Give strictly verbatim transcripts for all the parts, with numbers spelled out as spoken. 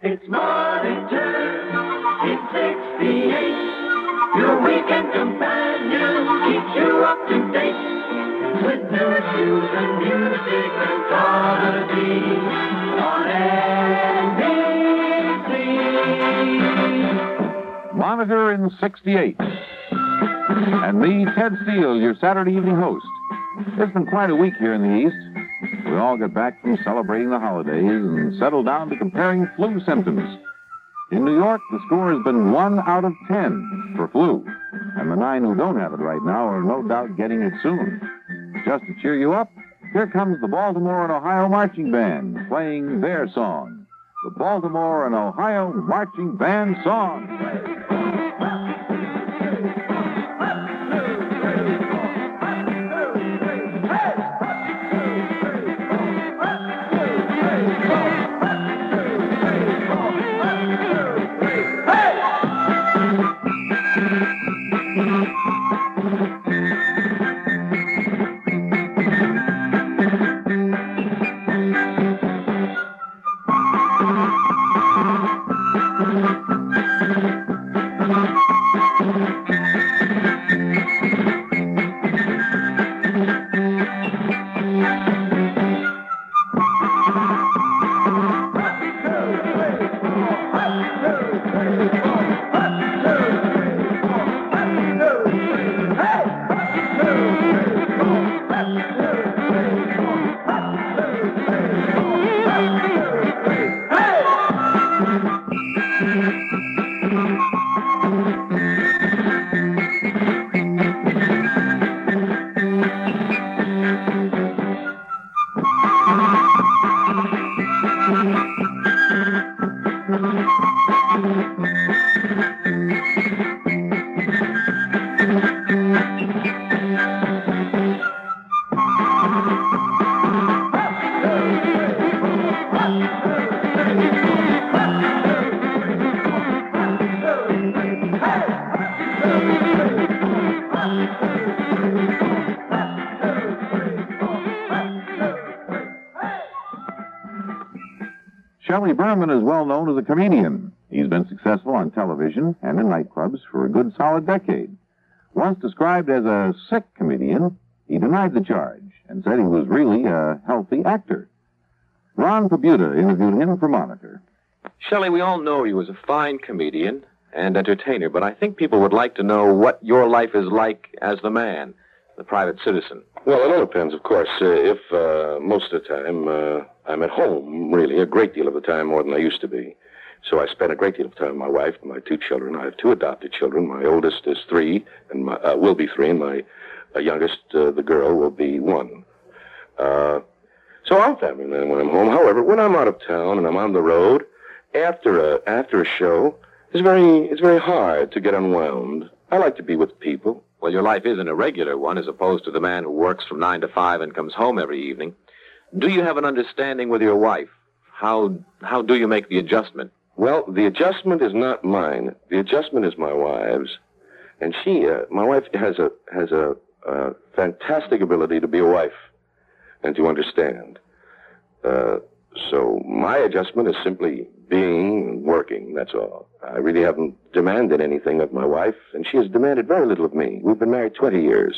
It's morning time in sixty-eight. Your weekend companion keeps you up to date with news, news, and music and comedy on N B C. Monitor in sixty-eight. And me, Ted Steele, your Saturday evening host. It's been quite a week here in the East. We all get back from celebrating the holidays and settle down to comparing flu symptoms. In New York, the score has been one out of ten for flu. And the nine who don't have it right now are no doubt getting it soon. Just to cheer you up, here comes the Baltimore and Ohio Marching Band playing their song. The Baltimore and Ohio Marching Band song. Shelley Berman is well known as a comedian. He's been successful on television and in nightclubs for a good solid decade. Once described as a sick comedian, he denied the charge and said he was really a healthy actor. Ron Pabuta interviewed him for Monitor. Shelley, we all know you as a fine comedian and entertainer, but I think people would like to know what your life is like as the man, the private citizen. Well, it all depends, of course. Uh, if uh, most of the time uh, I'm at home, really, a great deal of the time more than I used to be. So I spend a great deal of time with my wife and my two children. I have two adopted children. My oldest is three, and my, uh, will be three, and my uh, youngest, uh, the girl, will be one. Uh, so I'm family man when I'm home. However, when I'm out of town and I'm on the road, after a after a show, it's very it's very hard to get unwound. I like to be with people. Well, your life isn't a regular one, as opposed to the man who works from nine to five and comes home every evening. Do you have an understanding with your wife? How how do you make the adjustment? Well, the adjustment is not mine. The adjustment is my wife's, and she, uh, my wife, has a has a, a fantastic ability to be a wife and to understand. Uh, so my adjustment is simply being and working. That's all. I really haven't demanded anything of my wife, and she has demanded very little of me. We've been married twenty years.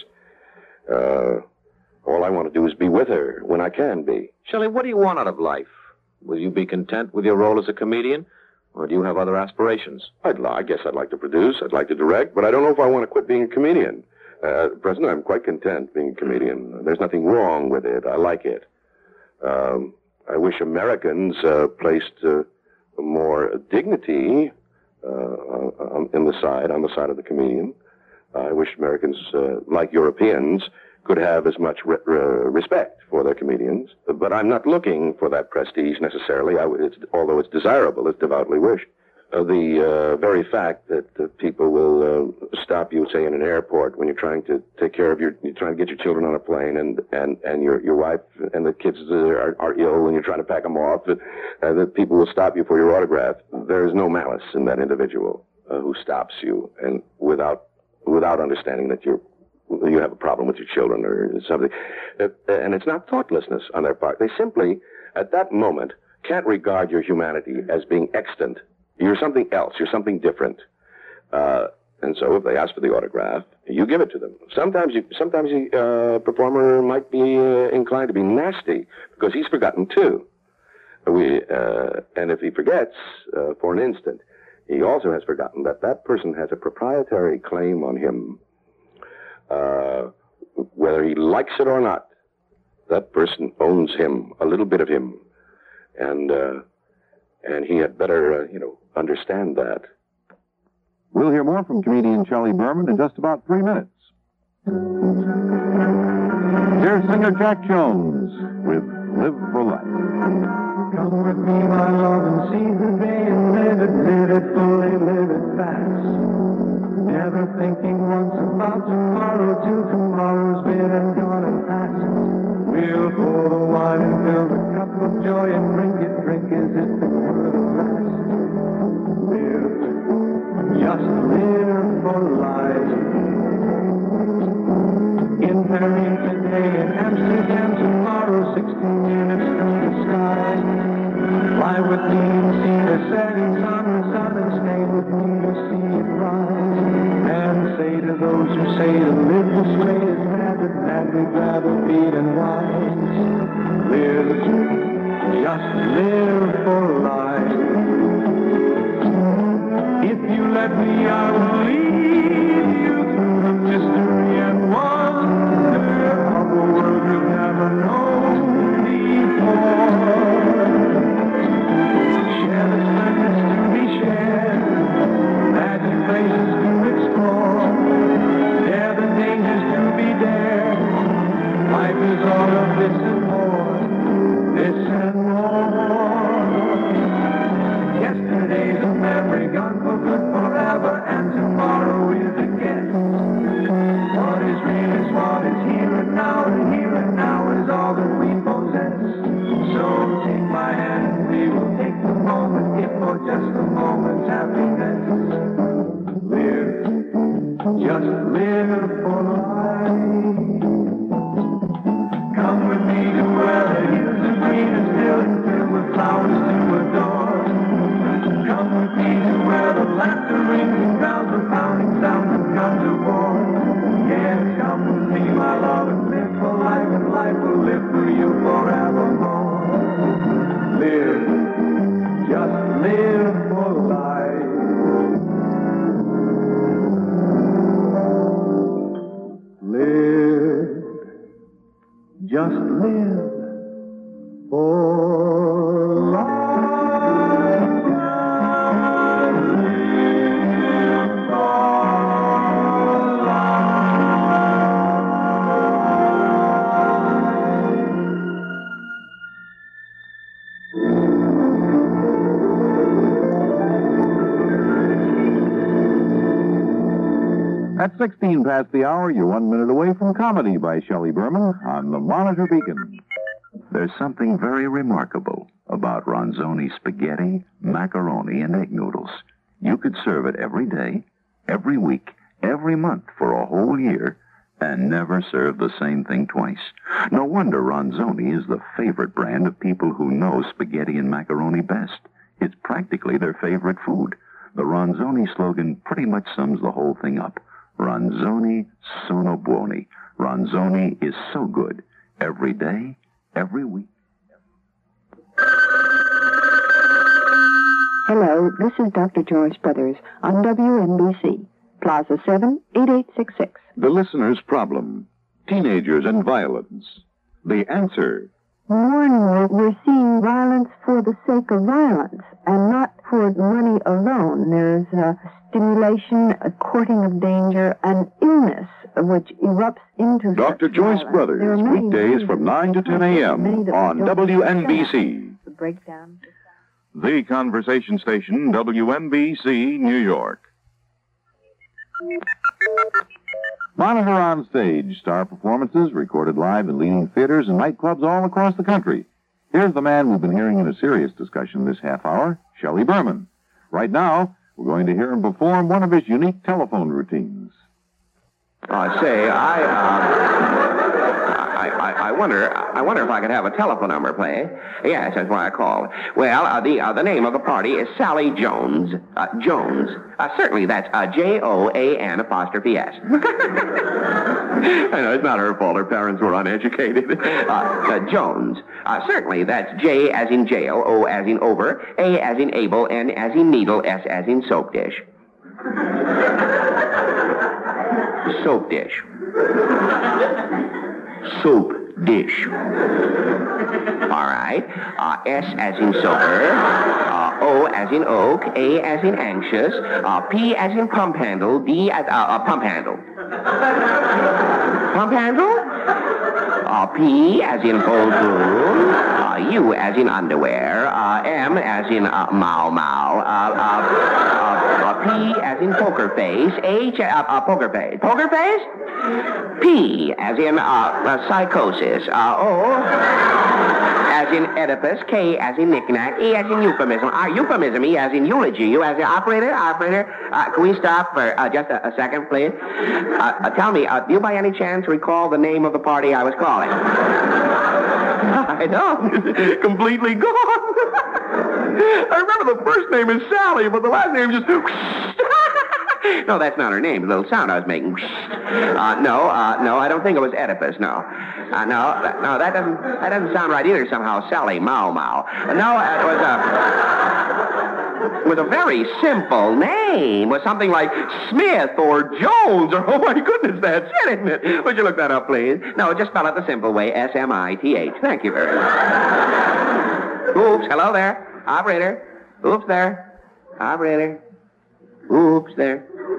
Uh, all I want to do is be with her when I can be. Shelley, what do you want out of life? Will you be content with your role as a comedian, or do you have other aspirations? I'd, I guess I'd like to produce, I'd like to direct, but I don't know if I want to quit being a comedian. Uh, at present, I'm quite content being a comedian. There's nothing wrong with it. I like it. Um, I wish Americans uh, placed uh, more dignity uh, on, in the side, on the side of the comedian. I wish Americans, uh, like Europeans, could have as much re- re- respect for their comedians. But I'm not looking for that prestige necessarily, I, it's, although it's desirable, it's devoutly wished. Uh, the uh, very fact that uh, people will uh, stop you, say, in an airport when you're trying to take care of your, you're trying to get your children on a plane, and and, and your your wife and the kids are, are ill, and you're trying to pack them off, uh, that people will stop you for your autograph. There is no malice in that individual uh, who stops you, and without without understanding that you're you have a problem with your children or something. Uh, and it's not thoughtlessness on their part. They simply, at that moment, can't regard your humanity as being extant. You're something else. You're something different. Uh, and so if they ask for the autograph, you give it to them. Sometimes you, sometimes the uh, performer might be uh, inclined to be nasty because he's forgotten too. We, uh, and if he forgets uh, for an instant, he also has forgotten that that person has a proprietary claim on him. Uh, whether he likes it or not, that person owns him, a little bit of him. And, uh, and he had better, uh, you know, understand that. We'll hear more from comedian Shelley Berman in just about three minutes. Here's singer Jack Jones with Live for Life. Come with me, my love, and see the day and live it, live it fully, live it fast. Never thinking once about tomorrow till tomorrow's been and gone and past. We'll pour the wine and fill the cup of joy and drink it, drink as if it were the last. Live, just live for life. In Paris today, in Amsterdam tomorrow, sixty minutes through the sky. Fly with me and see the setting sun, the sun, and stay with me to see it rise. And say to those who say to live this way is mad, that mad we'd rather be than wise. Live, just live for life. If you let me, I will lead you through the mystery and wonder of a world you've never known before. Share the splendors to be shared, magic places to explore, dare the dangers to be dared. Life is all of this and more, this and more. Yesterday's a memory gone for good forever, and tomorrow is a guess. What is real is what is here and now, and here and now is all that we possess. So take my hand and we will take the moment, if for just a moment's happiness. Live, just live for life. Come with me to where the hills are green and still and filled with flowers to adore. Come with me to where the laughter rings and drowns the pounding sounds of guns of war. Yes, come with me, my love, and live for life, and life will live for you forevermore. Live, just live for life. Live, just live for life. At sixteen past the hour, you're one minute away from Comedy by Shelley Berman on the Monitor Beacon. There's something very remarkable about Ronzoni spaghetti, macaroni, and egg noodles. You could serve it every day, every week, every month for a whole year, and never serve the same thing twice. No wonder Ronzoni is the favorite brand of people who know spaghetti and macaroni best. It's practically their favorite food. The Ronzoni slogan pretty much sums the whole thing up. Ronzoni sono buoni. Ronzoni is so good. Every day, every week. Hello, this is Doctor Joyce Brothers on W N B C, Plaza seven, eight eight six six. The listener's problem. Teenagers and violence. The answer. More and more, we're seeing violence for the sake of violence and not for money alone. There's a stimulation, a courting of danger, and illness which erupts into Doctor Joyce violence. Brothers, weekdays from nine to ten a.m. on W N B C. The breakdown. The conversation station, W N B C, New York. Monitor on Stage, star performances recorded live in leading theaters and nightclubs all across the country. Here's the man we've been hearing in a serious discussion this half hour, Shelley Berman. Right now, we're going to hear him perform one of his unique telephone routines. Uh, say, I, uh, I, I, I wonder, I wonder if I could have a telephone number, please. Yes, that's why I called. Well, uh, the uh, the name of the party is Sally Jones. Uh, Jones. Uh, certainly, that's uh, J O A N apostrophe S. I know, it's not her fault. Her parents were uneducated. Uh, uh, Jones. Uh, certainly, that's J as in jail, O as in over, A as in able, N as in needle, S as in soap dish. Soap dish. Soap dish. All right. Uh, S as in sober. Uh, O as in oak. A as in anxious. Uh, P as in pump handle. D as uh, uh, pump handle. Pump handle? Uh, P as in pole pool. Uh, U as in underwear. Uh, M as in uh, mau mau. Uh, uh, uh, uh, P as in poker face. H, uh, uh, poker face. Poker face? P as in uh, uh, psychosis. Uh, O as in Oedipus. K as in knick-knack. E as in euphemism. Uh, euphemism. E as in eulogy. U as in operator. Operator. Uh, can we stop for uh, just a, a second, please? Uh, uh, tell me, uh, do you by any chance recall the name of the party I was calling? I don't. Completely gone. I remember the first name is Sally, but the last name is just... No, that's not her name. The little sound I was making. Uh, no, uh, no, I don't think it was Oedipus, no. Uh, no, that, no, that doesn't that doesn't sound right either somehow. Sally Mau Mau. Uh, no, it was a... It was a very simple name. It was something like Smith or Jones or, oh, my goodness, that's it, isn't it? Would you look that up, please? No, just spell it the simple way, S M I T H. Thank you very much. Oops, hello there. Operator. Oops there. Operator. Oops there.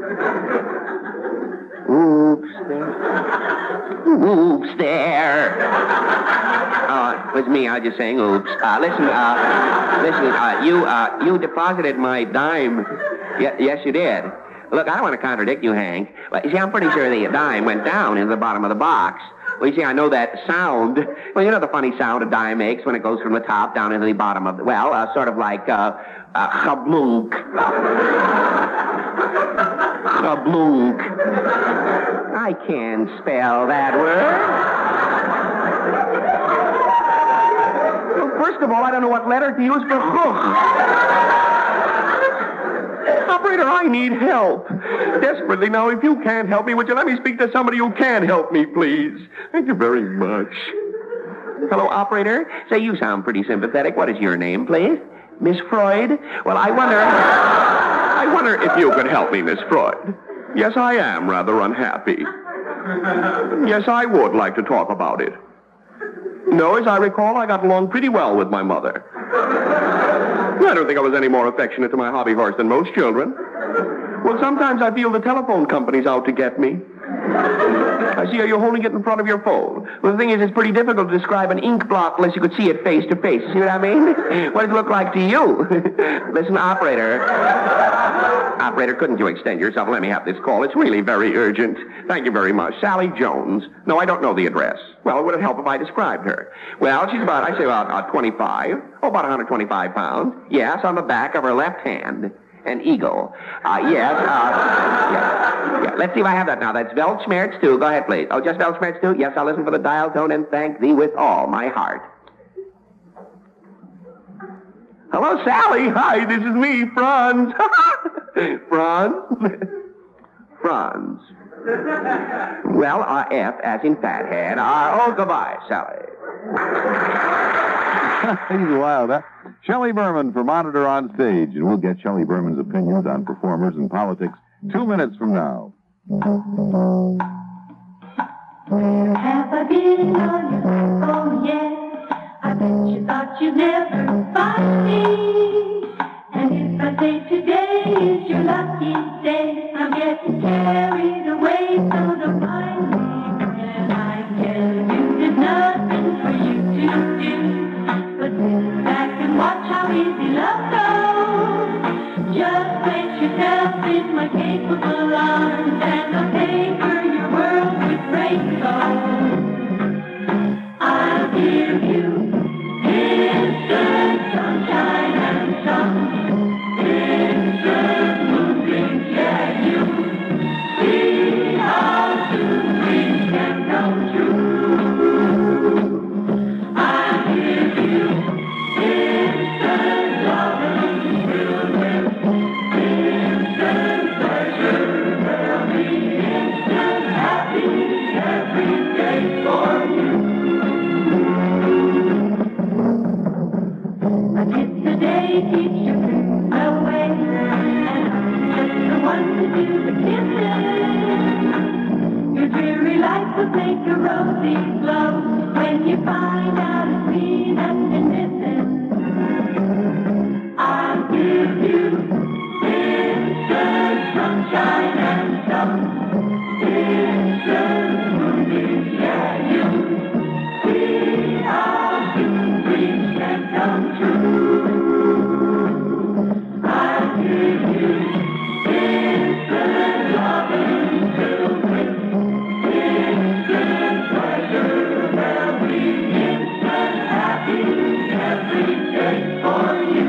Oops there. Oops there. Uh, it was me. I was just saying oops. Uh, listen, uh, listen, uh, you, uh, you deposited my dime. Y- yes, you did. Look, I don't want to contradict you, Hank. But you see, I'm pretty sure the dime went down into the bottom of the box. Well, you see, I know that sound. Well, you know the funny sound a dime makes when it goes from the top down into the bottom of the... Well, uh, sort of like, uh, uh, chablunk. Chablunk. I can't spell that word. Well, first of all, I don't know what letter to use for hook. Operator, I need help. Desperately. Now, if you can't help me, would you let me speak to somebody who can help me, please? Thank you very much. Hello, operator. Say, you sound pretty sympathetic. What is your name, please? Miss Freud? Well, I wonder... I wonder if you could help me, Miss Freud. Yes, I am rather unhappy. Yes, I would like to talk about it. No, as I recall, I got along pretty well with my mother. I don't think I was any more affectionate to my hobby horse than most children. Well, sometimes I feel the telephone company's out to get me. I see you're holding it in front of your phone. Well, the thing is, it's pretty difficult to describe an ink blot unless you could see it face to face. See what I mean? What does it look like to you? Listen, operator. Operator, couldn't you extend yourself? Let me have this call. It's really very urgent. Thank you very much. Sally Jones. No, I don't know the address. Well, would it help if I described her? Well, she's about, I say about uh, twenty-five. Oh, about one hundred twenty-five pounds. Yes, on the back of her left hand. An eagle. Uh, yes, uh, yeah, yeah. Let's see if I have that now. That's Weltschmerz two. Go ahead, please. Oh, just Weltschmerz two? Yes, I'll listen for the dial tone and thank thee with all my heart. Hello, Sally. Hi, this is me, Franz. Franz? Franz. Well, uh, F as in fathead. Uh, oh, goodbye, Sally. He's wild, huh? Shelley Berman for Monitor on Stage, and we'll get Shelley Berman's opinions on performers and politics two minutes from now. Where have I been all your life? Oh, yeah. I bet you thought you'd never find me. And if I say today is your lucky day, I'm getting carried away, so don't mind me. And I tell you there's nothing for you to do. But sit back and watch how easy love goes. Just place yourself in my capable arms, and I'll paper your world with rainbows. I'll give you instant sunshine and sun, instant moonbeams, yeah, you see how soon dreams can come true. A kiss today keeps your blues away, and I'm just the one to do the kissing. Your dreary life will take a rosy glow when you find out it's me that's been missing. I'll give you instant sunshine and sun, instant moonbeams, yeah, you see how soon dreams can come true. I'll give you instant loving filled with instant pleasure. There'll be instant happy every day for you.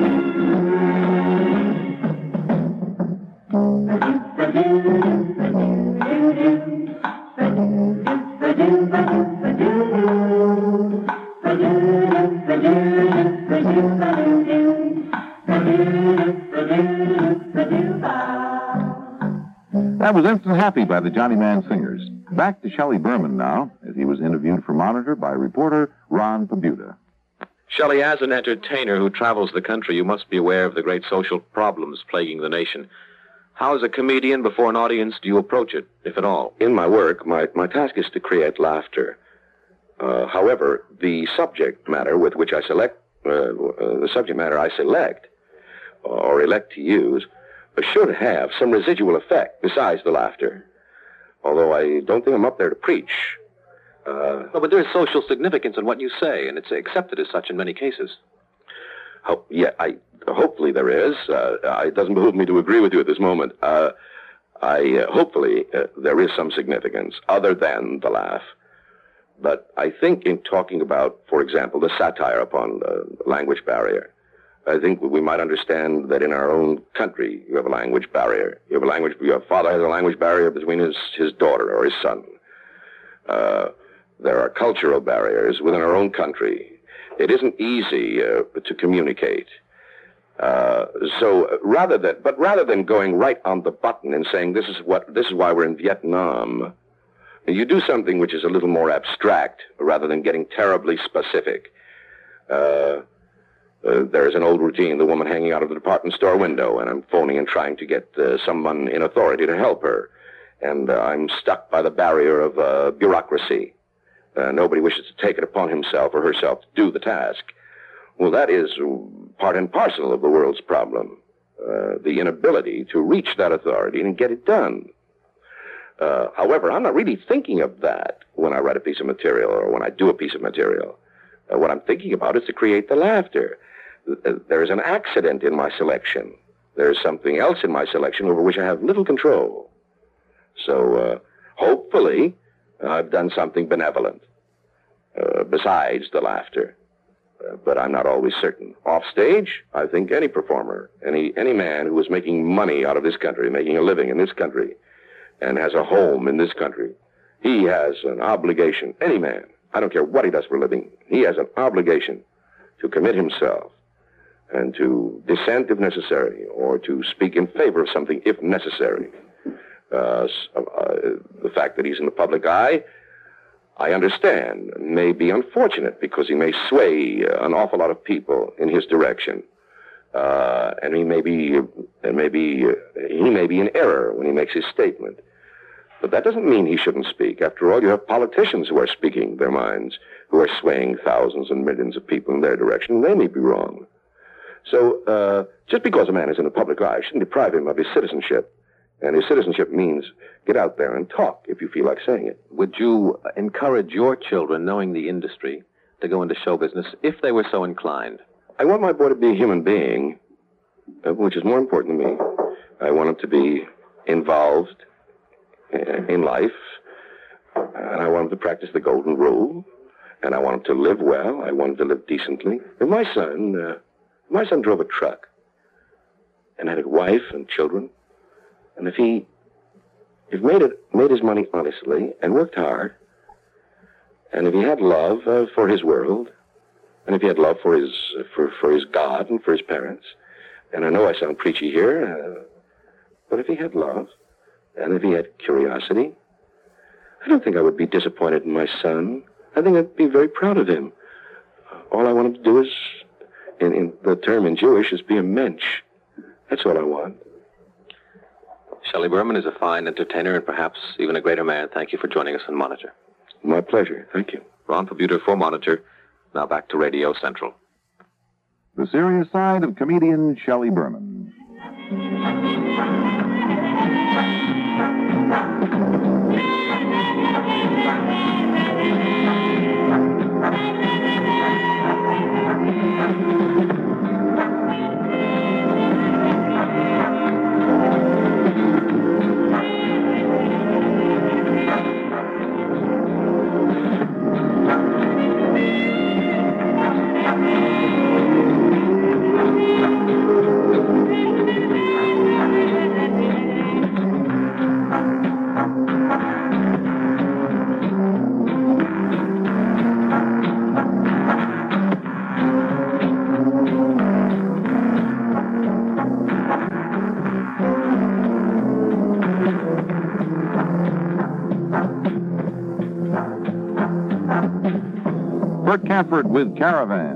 That was Instant Happy by the Johnny Man Singers. Back to Shelley Berman now, as he was interviewed for Monitor by reporter Ron Pabuta. Shelley, as an entertainer who travels the country, you must be aware of the great social problems plaguing the nation. How, as a comedian before an audience, do you approach it, if at all? In my work, my, my task is to create laughter. Uh, however, the subject matter with which I select, uh, uh, the subject matter I select, or elect to use, should have some residual effect besides the laughter. Although I don't think I'm up there to preach. Uh, no, but there is social significance in what you say, and it's accepted as such in many cases. Hope, yeah, I hopefully there is. Uh, it doesn't behoove me to agree with you at this moment. Uh, I uh, hopefully uh, there is some significance other than the laugh. But I think in talking about, for example, the satire upon the language barrier, I think we might understand that in our own country, you have a language barrier. You have a language, your father has a language barrier between his, his daughter or his son. Uh, there are cultural barriers within our own country. It isn't easy uh, to communicate. Uh, so rather than, but rather than going right on the button and saying this is what, this is why we're in Vietnam, you do something which is a little more abstract rather than getting terribly specific. Uh, Uh, there's an old routine, the woman hanging out of the department store window, and I'm phoning and trying to get uh, someone in authority to help her. And uh, I'm stuck by the barrier of uh, bureaucracy. Uh, nobody wishes to take it upon himself or herself to do the task. Well, that is part and parcel of the world's problem. Uh, the inability to reach that authority and get it done. Uh, however, I'm not really thinking of that when I write a piece of material or when I do a piece of material. Uh, what I'm thinking about is to create the laughter. There's an accident in my selection. There's something else in my selection over which I have little control. So, uh, hopefully, I've done something benevolent, uh, besides the laughter. Uh, but I'm not always certain. Off stage, I think any performer, any, any man who is making money out of this country, making a living in this country, and has a home in this country, he has an obligation, any man, I don't care what he does for a living, he has an obligation to commit himself and to dissent if necessary, or to speak in favor of something if necessary. Uh, uh, the fact that he's in the public eye, I understand, may be unfortunate because he may sway an awful lot of people in his direction. Uh, and he may be, and maybe, uh, he may be in error when he makes his statement. But that doesn't mean he shouldn't speak. After all, you have politicians who are speaking their minds, who are swaying thousands and millions of people in their direction. They may be wrong. So, uh, just because a man is in the public eye shouldn't deprive him of his citizenship. And his citizenship means get out there and talk if you feel like saying it. Would you encourage your children, knowing the industry, to go into show business if they were so inclined? I want my boy to be a human being, uh, which is more important to me. I want him to be involved in life, and I want him to practice the golden rule, and I want him to live well. I want him to live decently. And my son, uh, my son drove a truck and had a wife and children, and if he, if made it, made his money honestly and worked hard, and if he had love uh, for his world, and if he had love for his for for his God and for his parents, and I know I sound preachy here, uh, but if he had love. And if he had curiosity, I don't think I would be disappointed in my son. I think I'd be very proud of him. All I want him to do is in, in the term in Jewish is be a mensch. That's all I want. Shelley Berman is a fine entertainer and perhaps even a greater man. Thank you for joining us on Monitor. My pleasure. Thank you. Ron Fabuter for Monitor. Now back to Radio Central. The serious side of comedian Shelley Berman. Bert Cafford with Caravan.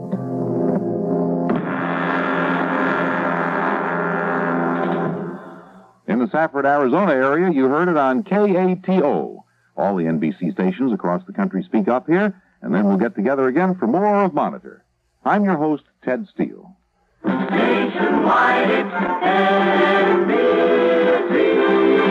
In the Safford, Arizona area, you heard it on K A T O. All the N B C stations across the country speak up here, and then we'll get together again for more of Monitor. I'm your host, Ted Steele. Nationwide, it's N B C.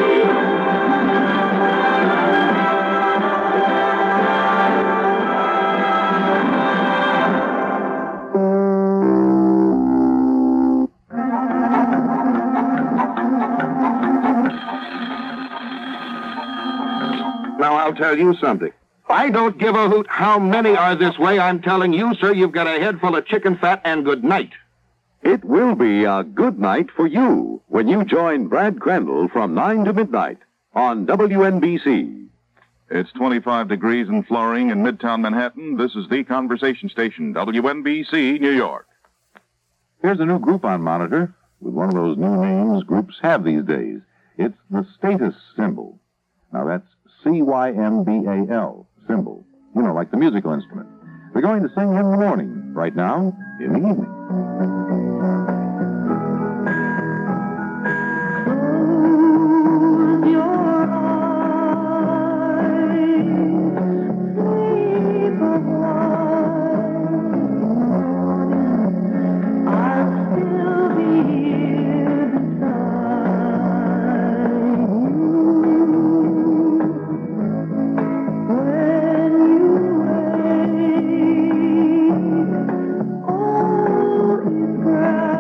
Now, I'll tell you something. I don't give a hoot how many are this way. I'm telling you, sir, you've got a head full of chicken fat, and good night. It will be a good night for you when you join Brad Crandall from nine to midnight on W N B C. It's twenty-five degrees and flooring in Midtown Manhattan. This is the conversation station, W N B C, New York. Here's a new group on Monitor, with one of those new names groups have these days. It's the status symbol. Now, that's C Y M B A L, symbol. You know, like the musical instrument. They're going to sing in the morning. Right now, in the evening. Oh, it's grand.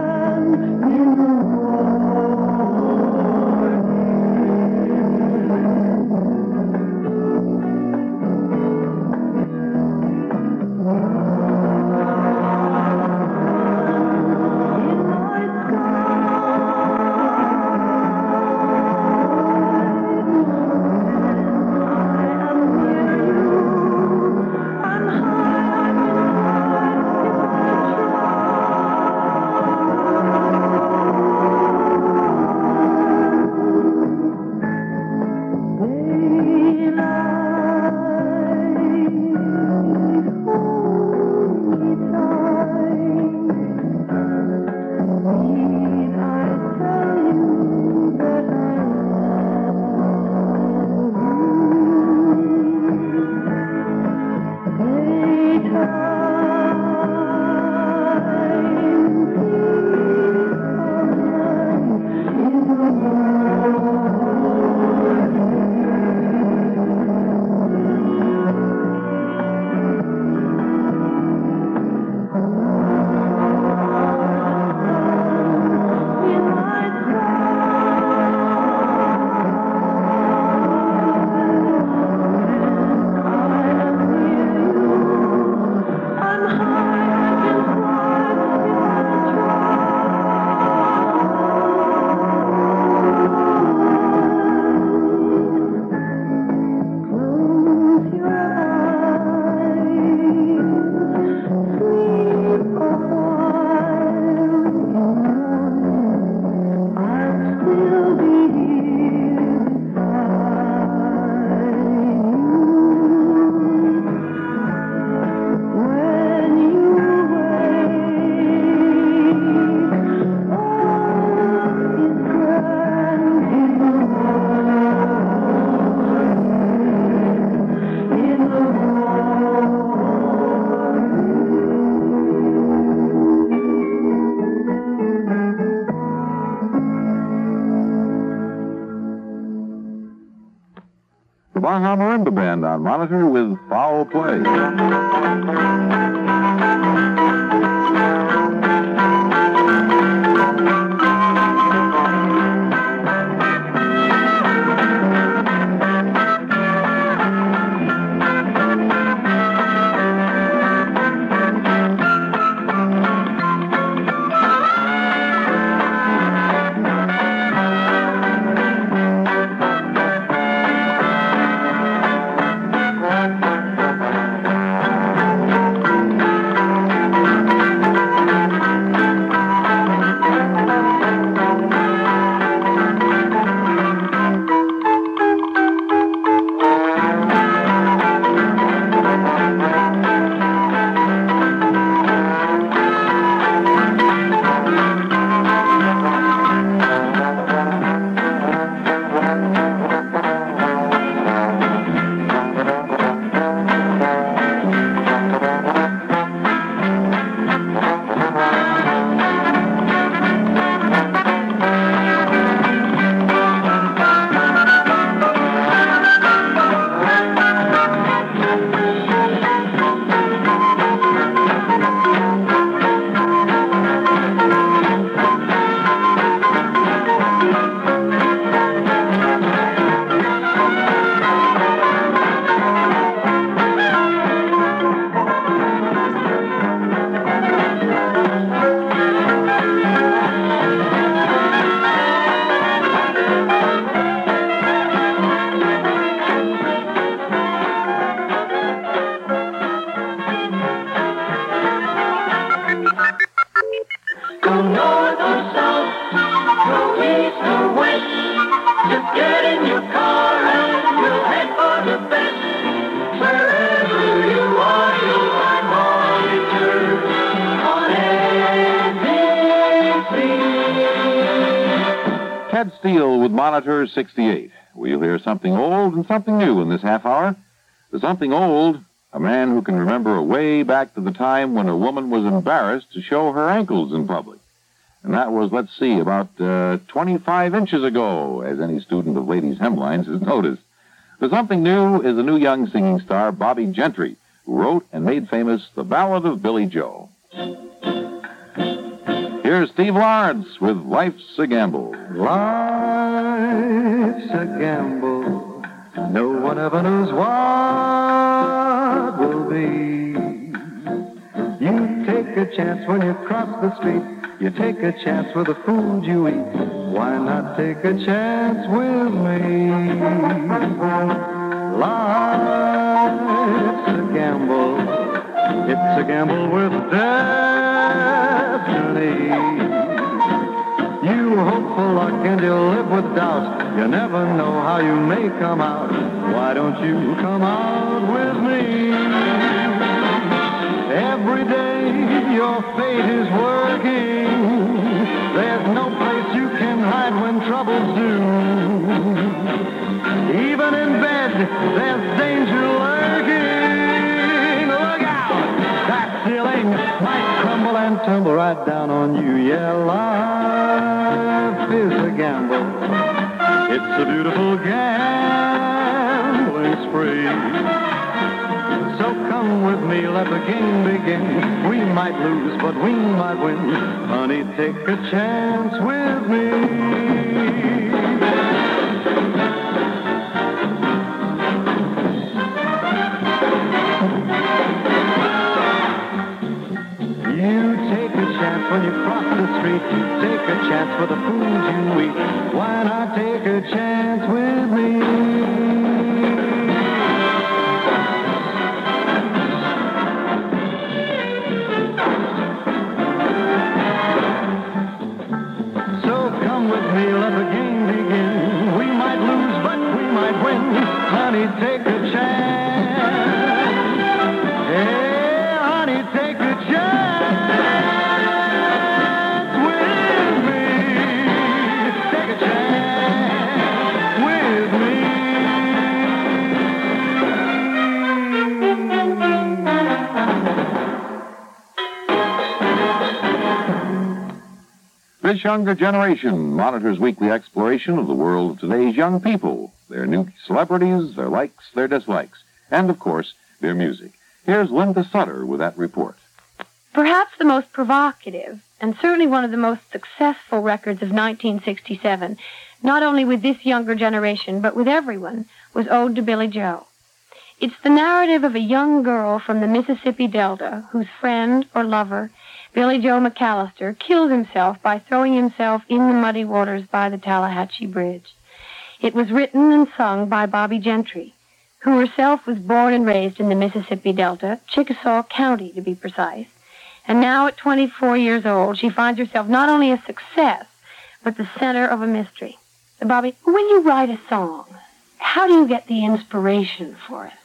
Baja Marimba Band on monitor with Foul Play. Go north or south, go east or west, just get in your car and you'll head for the best. Wherever you are, you'll find monitors on N B C. Ted Steele with Monitor sixty-eight. We'll hear something old and something new in this half hour. The something old, a man who can remember way back to the time when a woman was embarrassed to show her ankles in public. And that was, let's see, about uh, twenty-five inches ago, as any student of ladies' hemlines has noticed. The something new is the new young singing star, Bobby Gentry, who wrote and made famous The Ballad of Billy Joe. Here's Steve Lawrence with Life's a Gamble. Life's a gamble. No one ever knows what will be. You take a chance when you cross the street. You take a chance with the food you eat. Why not take a chance with me? Life's a gamble. It's a gamble with destiny. You hope for luck and you live with doubt. You never know how you may come out. Why don't you come out with me? Every day your fate is working. There's no place you can hide when troubles do. Even in bed, there's danger lurking. Look out! That ceiling might crumble and tumble right down on you. Yeah, life is a gamble. It's a beautiful gambling spree. So come with me, let the game begin. We might lose, but we might win. Honey, take a chance with me. You take a chance when you cross the street. You take a chance for the food you eat. Why not take a chance with me? Let the game begin. We might lose, but we might win. Honey, take a chance. Hey, honey, take a chance with me. Take a chance with me. This younger generation monitors weekly exploration of the world of today's young people. their new celebrities, their likes, their dislikes, and, of course, their music. Here's Linda Sutter with that report. Perhaps the most provocative, and certainly one of the most successful records of nineteen sixty-seven, not only with this younger generation, but with everyone, was Ode to Billie Joe. It's the narrative of a young girl from the Mississippi Delta whose friend or lover, Billie Joe McAllister, killed himself by throwing himself in the muddy waters by the Tallahatchie Bridge. It was written and sung by Bobbie Gentry, who herself was born and raised in the Mississippi Delta, Chickasaw County to be precise. And now at twenty-four years old, she finds herself not only a success, but the center of a mystery. Bobbie, when you write a song, how do you get the inspiration for it?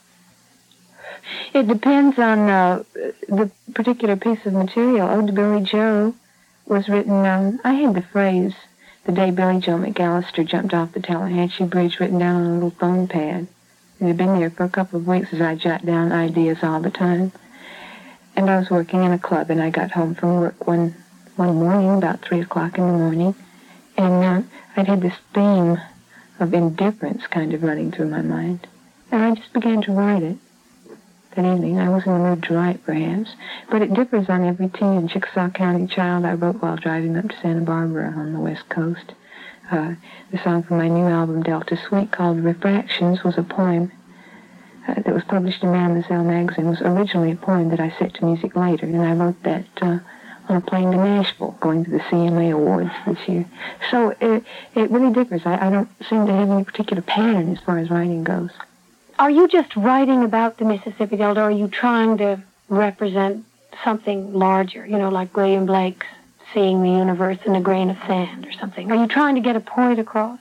It depends on uh, the particular piece of material. Ode to Billie Joe was written, um, I had the phrase, the day Billie Joe McAllister jumped off the Tallahatchie Bridge, written down on a little foam pad. It had been there for a couple of weeks as I jot down ideas all the time. And I was working in a club, and I got home from work one one morning, about three o'clock in the morning, and uh, I'd had this theme of indifference kind of running through my mind. And I just began to write it that evening. I was in the mood to write, perhaps, but it differs on every teen and Chickasaw County child I wrote while driving up to Santa Barbara on the West Coast. Uh, the song from my new album, Delta Suite, called Refractions, was a poem uh, that was published in Mademoiselle magazine. It was originally a poem that I set to music later, and I wrote that uh, on a plane to Nashville, going to the C M A Awards this year. So it, it really differs. I, I don't seem to have any particular pattern as far as writing goes. Are you just writing about the Mississippi Delta, or are you trying to represent something larger, you know, like William Blake's Seeing the Universe in a Grain of Sand or something? Are you trying to get a point across?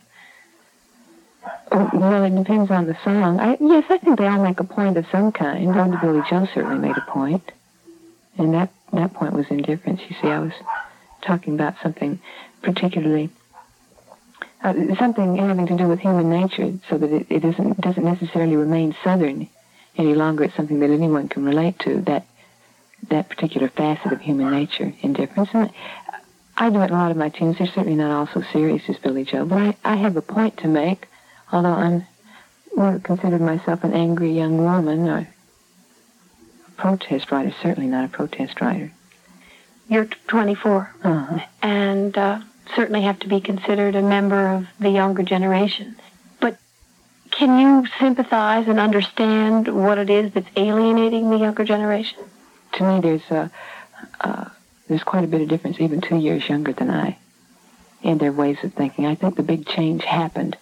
Oh, well, it depends on the song. I, yes, I think they all make a point of some kind. Ode to Billie Joe certainly made a point. And that, that point was indifference. You see, I was talking about something particularly, uh, something having to do with human nature, so that it, it isn't, doesn't necessarily remain Southern any longer. It's something that anyone can relate to, that that particular facet of human nature, indifference. And I do it in a lot of my tunes. They're certainly not all so serious as Billie Joe, but I, I have a point to make, although I'm never considered myself an angry young woman or a protest writer, certainly not a protest writer. You're twenty-four, uh-huh. and uh, certainly have to be considered a member of the younger generation. But can you sympathize and understand what it is that's alienating the younger generation? To me, there's a, uh, there's quite a bit of difference, even two years younger than I, in their ways of thinking. I think the big change happened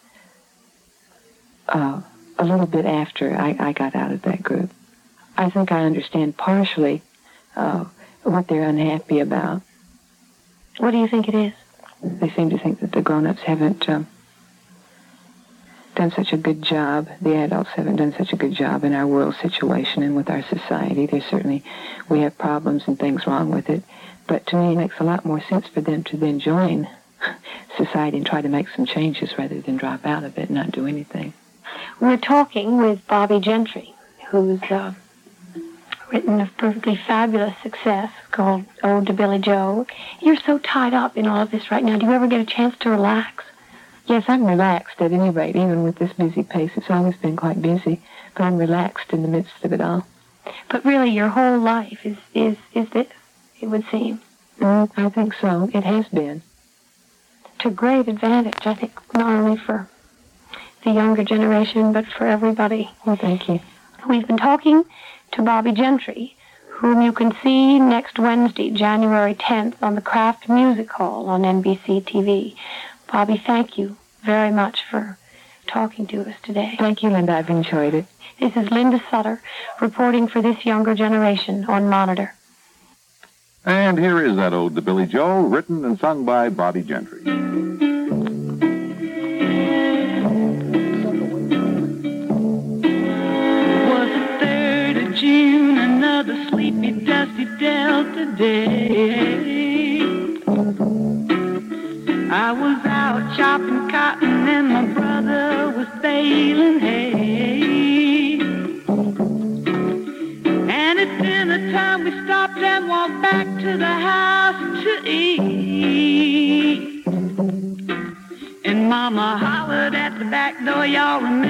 uh, a little bit after I, I got out of that group. I think I understand partially uh, what they're unhappy about. What do you think it is? They seem to think that the grown-ups haven't um, done such a good job, the adults haven't done such a good job in our world situation and with our society. There's certainly, we have problems and things wrong with it, but to me it makes a lot more sense for them to then join society and try to make some changes rather than drop out of it and not do anything. We're talking with Bobbie Gentry, who's uh, written a perfectly fabulous success called Ode to Billie Joe. You're so tied up in all of this right now. Do you ever get a chance to relax? Yes, I'm relaxed at any rate, even with this busy pace. It's always been quite busy, but I'm relaxed in the midst of it all. But really, your whole life is, is, is this, it would seem. Mm, I think so. It has been. To great advantage, I think, not only for the younger generation, but for everybody. Well, thank you. We've been talking to Bobbie Gentry, whom you can see next Wednesday, January tenth, on the Kraft Music Hall on N B C T V. Bobbie, thank you very much for talking to us today. Thank you, Linda. I've enjoyed it. This is Linda Sutter reporting for this younger generation on Monitor. And here is that Ode to Billie Joe, written and sung by Bobbie Gentry. Was the third of June, another sleepy, dusty Delta day. I was out chopping cotton and my brother was baling hay. And at dinner time we stopped and walked back to the house to eat. And Mama hollered at the back door, y'all remember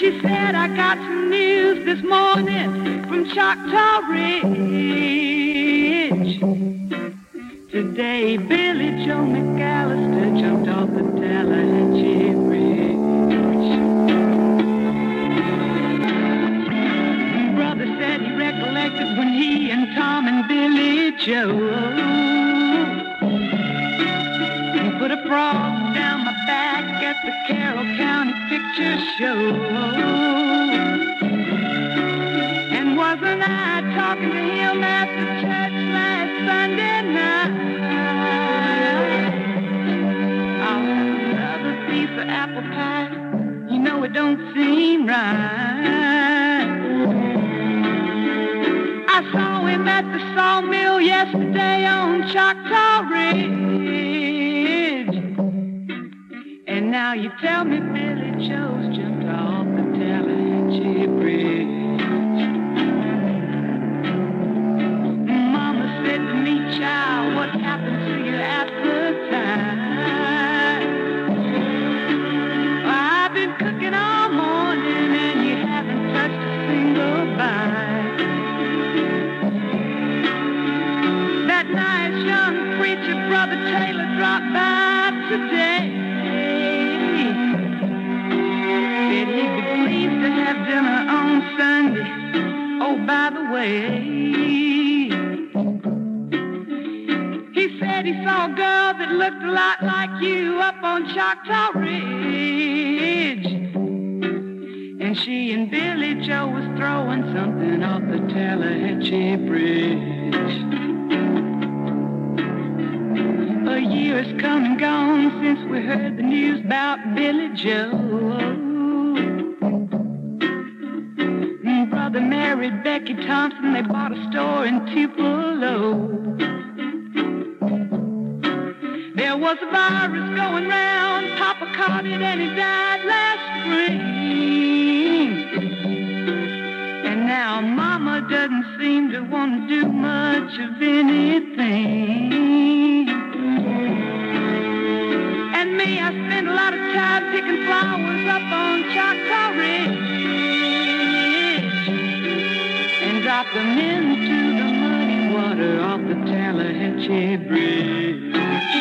She said, I got some news this morning from Choctaw Ridge. Today, Billy Joe McAllister jumped off the Tallahatchie Bridge. Brother said he recollected when he and Tom and Billy Joe put a frog down my back at the Carroll County Picture Show. And wasn't I talking to him after church last Sunday night? I'll have another piece of apple pie. You know it don't seem right. I saw him at the sawmill yesterday on Choctaw Ridge. And now you tell me Billy Joe's jumped off the Tallahatchie Bridge. Mama said to me, child, what happened to your appetite? I've been cooking all morning and you haven't touched a single bite. That nice young preacher, Brother Taylor, dropped by today. Said he'd be pleased to have dinner on Sunday. Oh, by the way, he said he saw a girl that looked a lot like you up on Choctaw Ridge. And she and Billy Joe was throwing something off the Tallahatchie Bridge. A year has come and gone since we heard the news about Billy Joe. Brother married Becky Thompson, they bought a store in Tupelo. There was a virus going round, Papa caught it and he died last spring. And now Mama doesn't seem to want to do much of anything. And me, I spend a lot of time picking flowers up on Choctaw Ridge and drop them into the muddy water off the Tallahatchie Bridge.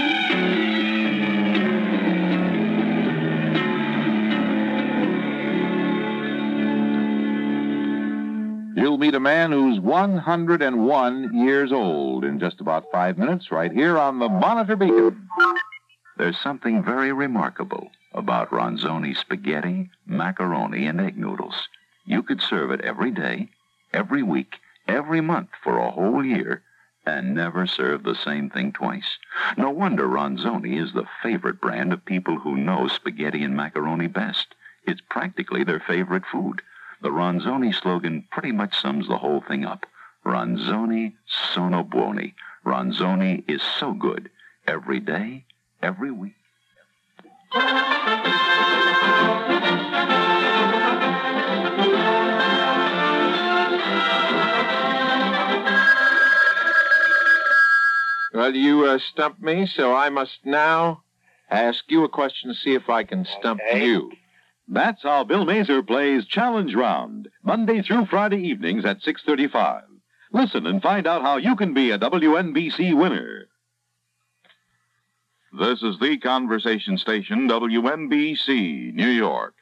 You'll meet a man who's one hundred one years old in just about five minutes right here on the Monitor Beacon. There's something very remarkable about Ronzoni spaghetti, macaroni, and egg noodles. You could serve it every day, every week, every month for a whole year, and never serve the same thing twice. No wonder Ronzoni is the favorite brand of people who know spaghetti and macaroni best. It's practically their favorite food. The Ronzoni slogan pretty much sums the whole thing up. Ronzoni sono buoni. Ronzoni is so good every day, every week. Well, you uh, stumped me, so I must now ask you a question to see if I can stump Okay. you. That's how Bill Mazer plays Challenge Round, Monday through Friday evenings at six thirty-five. Listen and find out how you can be a W N B C winner. This is the conversation station, W N B C, New York.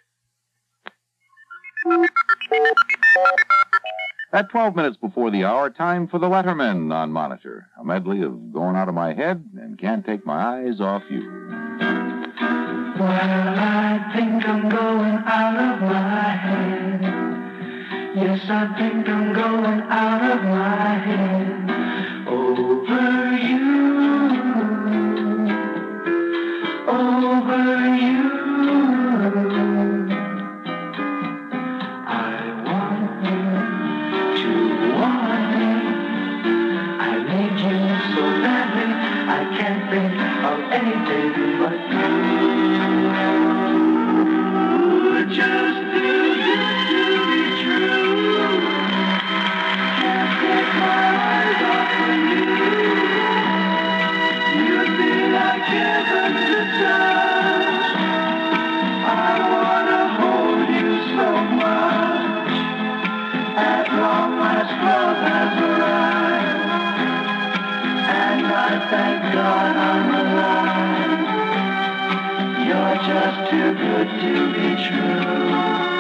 At twelve minutes before the hour, time for the Lettermen on Monitor. A medley of Going Out of My Head and Can't Take My Eyes Off You. Well, I think I'm going out of my head. Yes, I think I'm going out of my head. Over you. Over you. I want you to want me. I need you so badly. I can't think of anything but you. Just too good to be true. Can't take my eyes off of you. You'd be like heaven to touch. I wanna hold you so just too good to be true.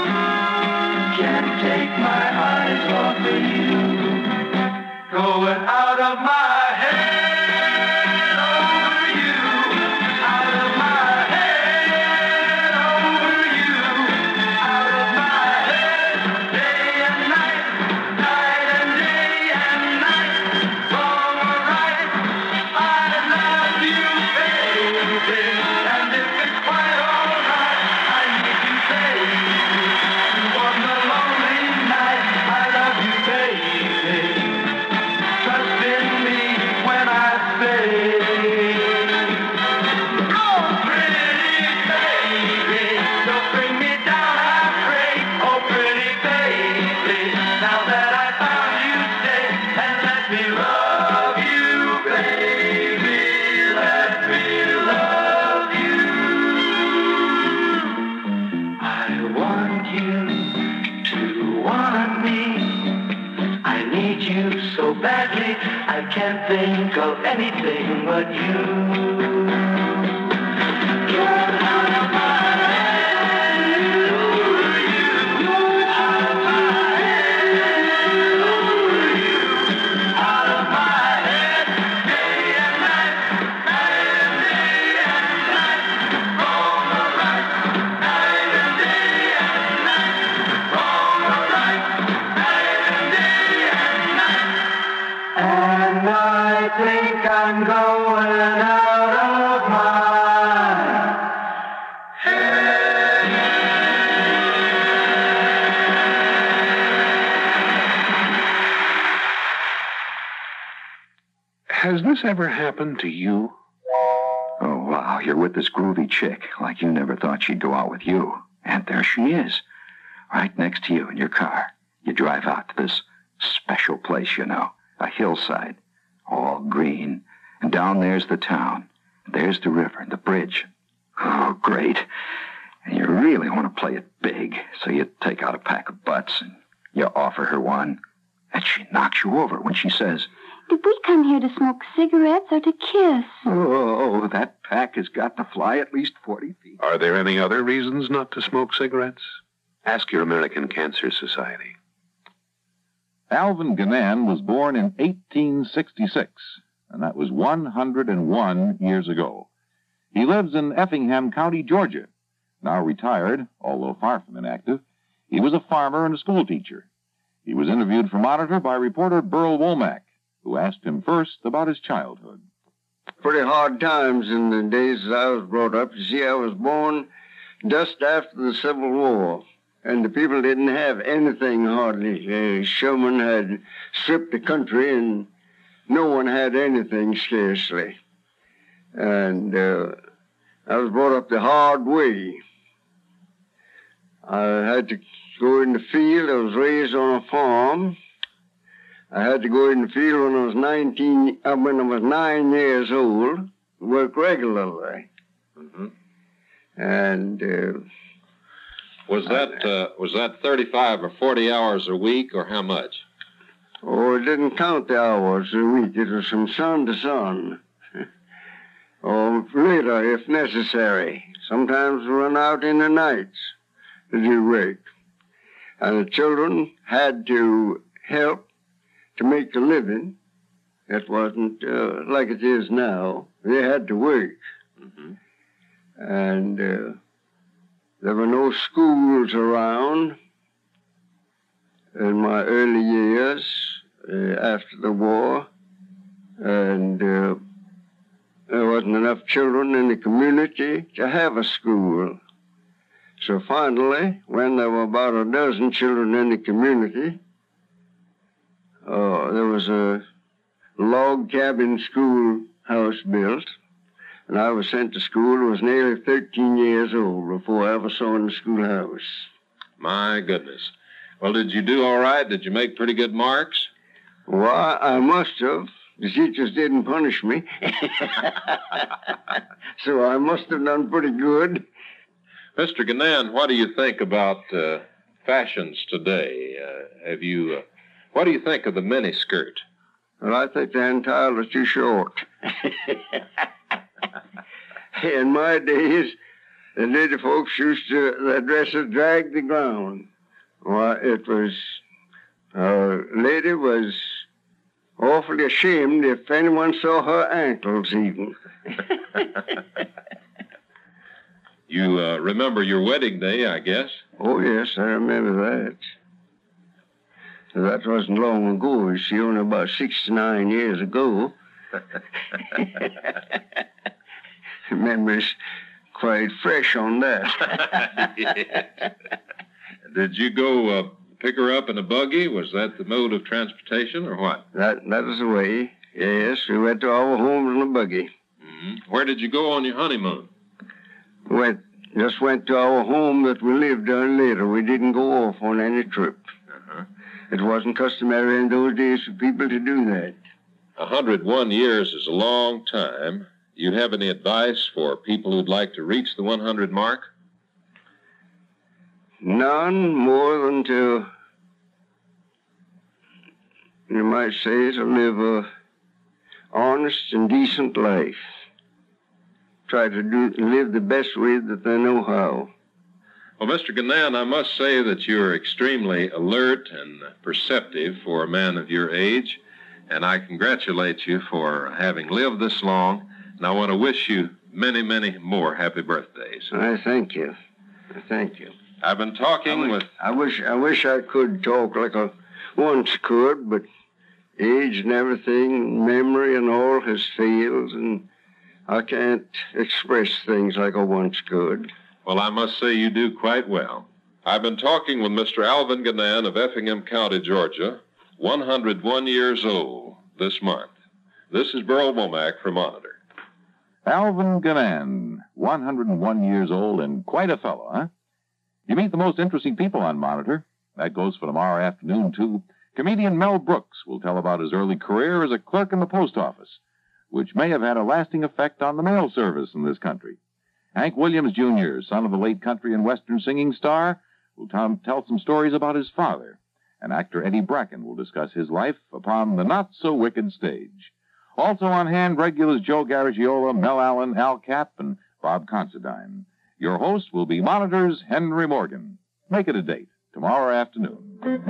Can't take my eyes off of you. Going out of my head over you. Out of my head over you. Out of my head day and night. Night and day and night. Wrong or right, I love you, baby. And if it's quite alright, I need you, baby. On the lonely night, I love you, baby. Trust in me when I say, oh, pretty baby, don't bring me down, I pray. Oh, pretty baby, now that I found you, stay and let me love you, baby. Let me love you. I want you to want me. I need you so badly, I can't think of anything but you. Get out of my head over you. Out of my head over you. Out of my head day and night. Night and day and night. Wrong or right. Night and day and night. Wrong or right. Night and day and night. And I think I'm going out of my Has this ever happened to you? Oh, wow, you're with this groovy chick, like you never thought she'd go out with you. And there she is, right next to you in your car. You drive out to this special place, you know, a hillside, all green. And down there's the town. There's the river and the bridge. Oh, great. And you really want to play it big, so you take out a pack of butts and you offer her one. And she knocks you over when she says, Did we come here to smoke cigarettes or to kiss? oh, that pack has got to fly at least forty feet. Are there any other reasons not to smoke cigarettes? Ask your American Cancer Society. Alvin Gannan was born in eighteen sixty-six, and that was one hundred one years ago. He lives in Effingham County, Georgia. Now retired, although far from inactive, he was a farmer and a schoolteacher. He was interviewed for Monitor by reporter Burl Womack, who asked him first about his childhood. Pretty hard times in the days that I was brought up. You see, I was born just after the Civil War, and the people didn't have anything hardly. Uh, Sherman had stripped the country, and no one had anything scarcely. And uh, I was brought up the hard way. I had to go in the field. I was raised on a farm. I had to go in the field when I was nineteen, uh, when I was nine years old, work regularly. Mm-hmm. And uh, was that uh, was that thirty-five or forty hours a week, or how much? Oh, it didn't count the hours a week. It was from sun to sun. Or later, if necessary. Sometimes run out in the nights to do work. And the children had to help to make a living. It wasn't uh, like it is now. They had to work. Mm-hmm. And uh, there were no schools around in my early years uh, after the war. And uh, there wasn't enough children in the community to have a school. So finally, when there were about a dozen children in the community, uh, there was a log cabin schoolhouse built, and I was sent to school. I was nearly thirteen years old before I ever saw in the schoolhouse. My goodness. Well, did you do all right? Did you make pretty good marks? Why, I must have. The teachers didn't punish me. So I must have done pretty good. Mister Gannan, what do you think about uh, fashions today? Uh, have you, uh, what do you think of the miniskirt? Well, I think they're entirely too short. In my days, the lady folks used to, the dresser drag the ground. Why, it was, a lady was awfully ashamed if anyone saw her ankles even. You uh, remember your wedding day, I guess? Oh, yes, I remember that. That wasn't long ago. You see, only about sixty-nine years ago. Memory's quite fresh on that. Yes. Did you go uh, pick her up in a buggy? Was that the mode of transportation, or what? That that was the way. Yes, we went to our home in a buggy. Mm-hmm. Where did you go on your honeymoon? Went just went to our home that we lived on later. We didn't go off on any trip. Uh-huh. It wasn't customary in those days for people to do that. one hundred one years is a long time. You have any advice for people who'd like to reach the one hundred mark? None more than to, you might say, to live a honest and decent life. Try to do live the best way that they know how. Well, Mister Gannan, I must say that you're extremely alert and perceptive for a man of your age, and I congratulate you for having lived this long, and I want to wish you many, many more happy birthdays. I thank you. I thank you. I've been talking I wish, with... I wish I wish I could talk like I once could, but age and everything, memory and all has failed, and I can't express things like I once could. Well, I must say you do quite well. I've been talking with Mister Alvin Gannan of Effingham County, Georgia, one hundred one years old this month. This is Burl Womack for Monitor. Alvin Gannan, one hundred one years old and quite a fellow, huh? You meet the most interesting people on Monitor. That goes for tomorrow afternoon, too. Comedian Mel Brooks will tell about his early career as a clerk in the post office, which may have had a lasting effect on the mail service in this country. Hank Williams, Junior, son of the late country and western singing star, will t- tell some stories about his father. And actor Eddie Bracken will discuss his life upon the not-so-wicked stage. Also on hand, regulars Joe Garagiola, Mel Allen, Al Capp, and Bob Considine. Your host will be Monitor's Henry Morgan. Make it a date, tomorrow afternoon.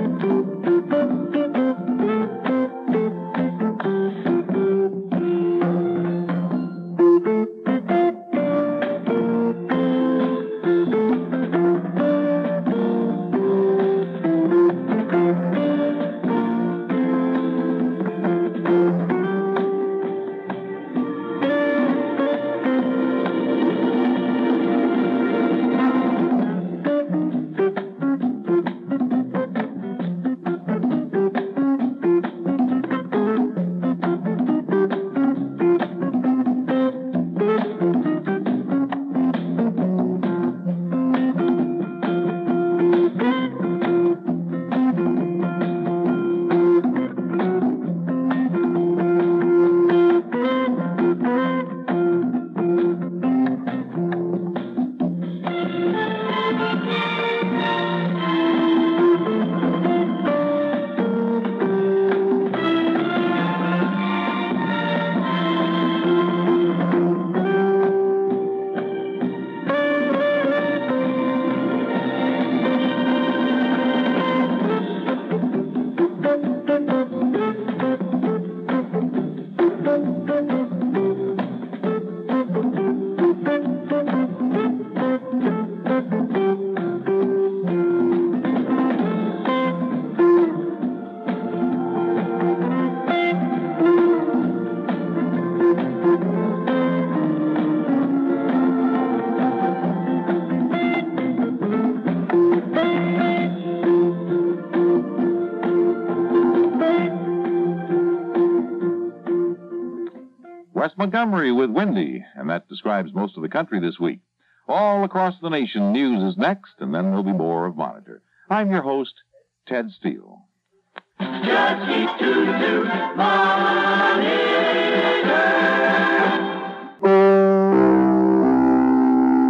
West Montgomery with Windy, and that describes most of the country this week. All across the nation, news is next, and then there'll be more of Monitor. I'm your host, Ted Steele. Just keep to the news, Monitor.